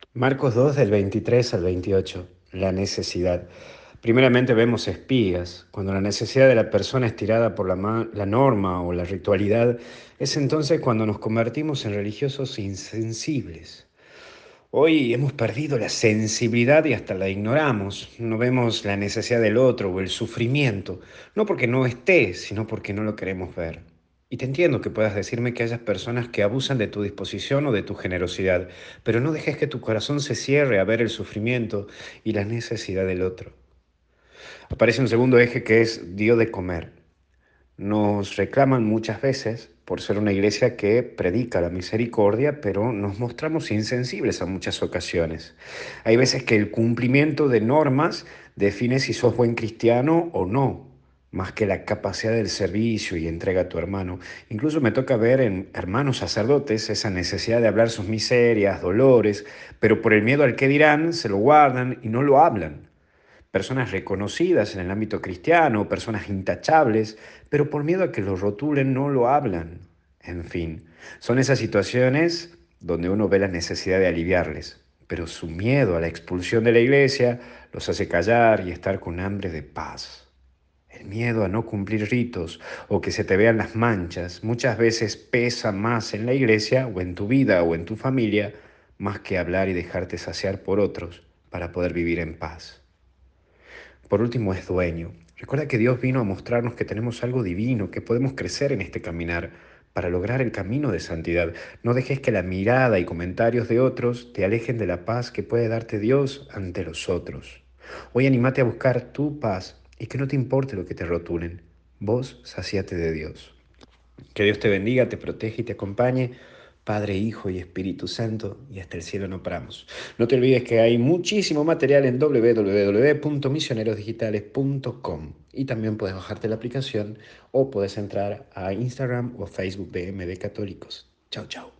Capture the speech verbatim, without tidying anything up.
Marcos dos del veintitrés al veintiocho, la necesidad. Primeramente vemos espigas. Cuando la necesidad de la persona es tirada por la, ma- la norma o la ritualidad, es entonces cuando nos convertimos en religiosos insensibles. Hoy hemos perdido la sensibilidad y hasta la ignoramos. No vemos la necesidad del otro o el sufrimiento, no porque no esté, sino porque no lo queremos ver. Y te entiendo que puedas decirme que hayas personas que abusan de tu disposición o de tu generosidad, pero no dejes que tu corazón se cierre a ver el sufrimiento y la necesidad del otro. Aparece un segundo eje que es dio de comer. Nos reclaman muchas veces por ser una iglesia que predica la misericordia, pero nos mostramos insensibles a muchas ocasiones. Hay veces que el cumplimiento de normas define si sos buen cristiano o no, más que la capacidad del servicio y entrega a tu hermano. Incluso me toca ver en hermanos sacerdotes esa necesidad de hablar sus miserias, dolores, pero por el miedo al que dirán se lo guardan y no lo hablan. Personas reconocidas en el ámbito cristiano, personas intachables, pero por miedo a que lo rotulen no lo hablan. En fin, son esas situaciones donde uno ve la necesidad de aliviarles, pero su miedo a la expulsión de la iglesia los hace callar y estar con hambre de paz. El miedo a no cumplir ritos o que se te vean las manchas muchas veces pesa más en la iglesia o en tu vida o en tu familia, más que hablar y dejarte saciar por otros para poder vivir en paz. Por último, es dueño. Recuerda que Dios vino a mostrarnos que tenemos algo divino, que podemos crecer en este caminar para lograr el camino de santidad. No dejes que la mirada y comentarios de otros te alejen de la paz que puede darte Dios ante los otros. Hoy animate a buscar tu paz y que no te importe lo que te rotulen. Vos saciate de Dios. Que Dios te bendiga, te protege y te acompañe, Padre, Hijo y Espíritu Santo, y hasta el cielo no paramos. No te olvides que hay muchísimo material en w w w punto misioneros digitales punto com y también puedes bajarte la aplicación o puedes entrar a Instagram o Facebook de M D Católicos. Chao, chao.